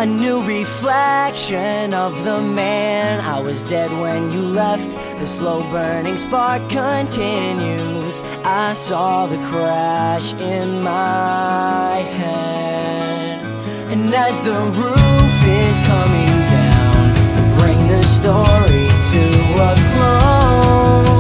A new reflection of the man. I was dead when you left. The slow burning spark continues. I saw the crash in my head. And as the roof is coming down to bring the story to a close,